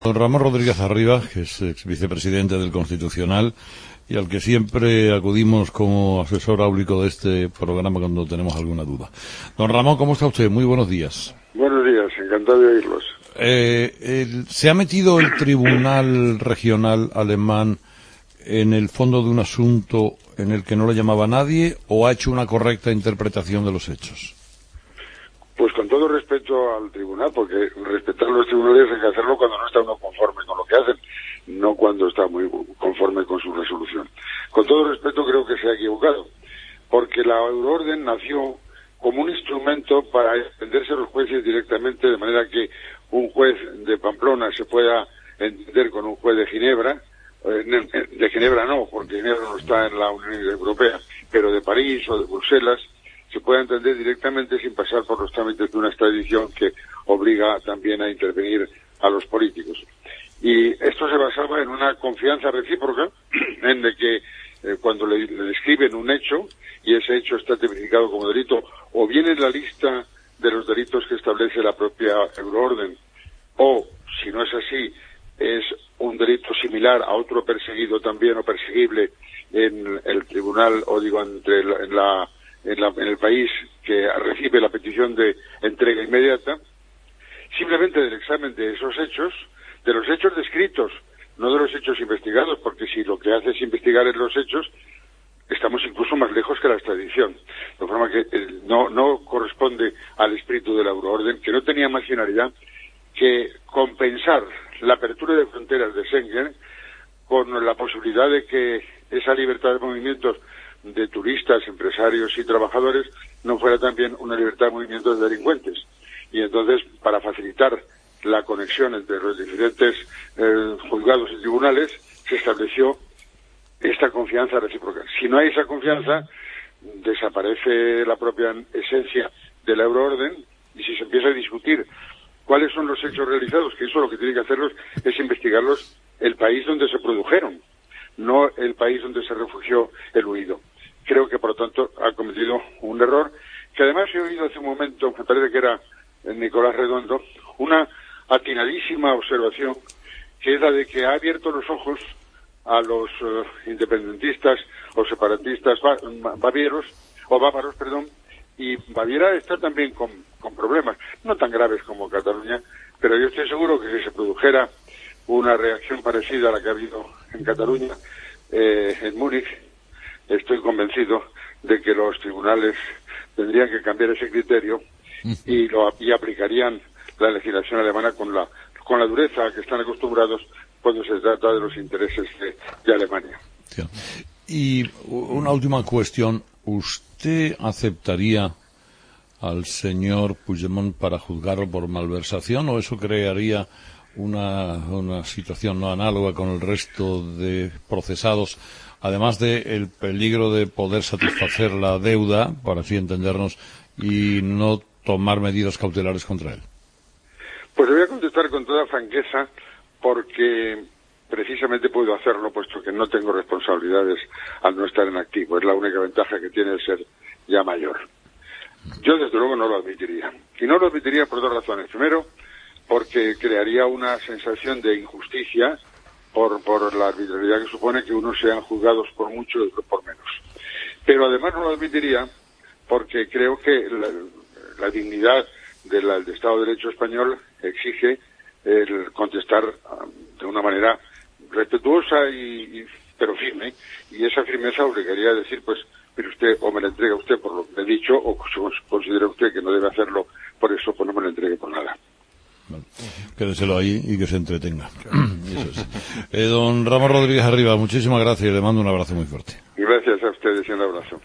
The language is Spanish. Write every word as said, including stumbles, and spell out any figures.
Don Ramón Rodríguez Arribas, que es ex vicepresidente del Constitucional y al que siempre acudimos como asesor áulico de este programa cuando tenemos alguna duda. Don Ramón, ¿cómo está usted? Muy buenos días. Buenos días, encantado de oírlos. Eh, el, ¿Se ha metido el Tribunal Regional Alemán en el fondo de un asunto en el que no le llamaba nadie o ha hecho una correcta interpretación de los hechos? Pues con todo respeto al tribunal, porque respetar los tribunales hay que hacerlo cuando no está uno conforme con lo que hacen, no cuando está muy conforme con su resolución. Con todo respeto creo que se ha equivocado, porque la euroorden nació como un instrumento para entenderse a los jueces directamente, de manera que un juez de Pamplona se pueda entender con un juez de Ginebra, eh, de Ginebra no, porque Ginebra no está en la Unión Europea, pero de París o de Bruselas, se puede entender directamente sin pasar por los trámites de una extradición que obliga también a intervenir a los políticos. Y esto se basaba en una confianza recíproca, en de que eh, cuando le, le describen un hecho, y ese hecho está tipificado como delito, o bien en la lista de los delitos que establece la propia euroorden, o, si no es así, es un delito similar a otro perseguido también o perseguible en el tribunal, o digo, entre la, en la En, la, en el país que recibe la petición de entrega inmediata, simplemente del examen de esos hechos, de los hechos descritos, no de los hechos investigados, porque si lo que hace es investigar en los hechos, estamos incluso más lejos que la extradición. De forma que eh, no, no corresponde al espíritu de la euroorden, que no tenía más finalidad que compensar la apertura de fronteras de Schengen con la posibilidad de que esa libertad de movimientos de turistas, empresarios y trabajadores no fuera también una libertad de movimiento de delincuentes. Y entonces, para facilitar la conexión entre los diferentes eh, juzgados y tribunales, se estableció esta confianza recíproca. Si no hay esa confianza, desaparece la propia esencia de la euroorden, y si se empieza a discutir cuáles son los hechos realizados, que eso lo que tiene que hacerlos es investigarlos el país donde se produjeron, no el país donde se refugió el huido. Creo que, por lo tanto, ha cometido un error, que además he oído hace un momento, me parece que era Nicolás Redondo, una atinadísima observación, que es la de que ha abierto los ojos a los uh, independentistas o separatistas bavieros, o bávaros, perdón, y Baviera está también con, con problemas, no tan graves como Cataluña, pero yo estoy seguro que si se produjera una reacción parecida a la que ha habido en Cataluña, eh, en Múnich, estoy convencido de que los tribunales tendrían que cambiar ese criterio y lo y aplicarían la legislación alemana con la con la dureza a que están acostumbrados cuando se trata de los intereses de, de Alemania. Y una última cuestión, ¿usted aceptaría al señor Puigdemont para juzgarlo por malversación o eso crearía una, una situación no análoga con el resto de procesados, además del peligro de poder satisfacer la deuda, para así entendernos, y no tomar medidas cautelares contra él? Pues le voy a contestar con toda franqueza, porque precisamente puedo hacerlo, puesto que no tengo responsabilidades al no estar en activo. Es la única ventaja que tiene el ser ya mayor. Yo, desde luego, no lo admitiría. Y no lo admitiría por dos razones. Primero, porque crearía una sensación de injusticia por, por la arbitrariedad que supone que unos sean juzgados por mucho y otros por menos. Pero además no lo admitiría porque creo que la, la dignidad del, del Estado de Derecho español exige el contestar de una manera respetuosa y, y pero firme, y esa firmeza obligaría a decir, pues, pero usted o me la entrega usted por lo que he dicho, o si considera usted que no debe hacerlo por eso, pues no me la entregue por nada. Bueno, quédeselo ahí y que se entretenga. Eso es. Eh, don Ramón Rodríguez Arribas, muchísimas gracias y le mando un abrazo muy fuerte. Gracias a ustedes y un abrazo.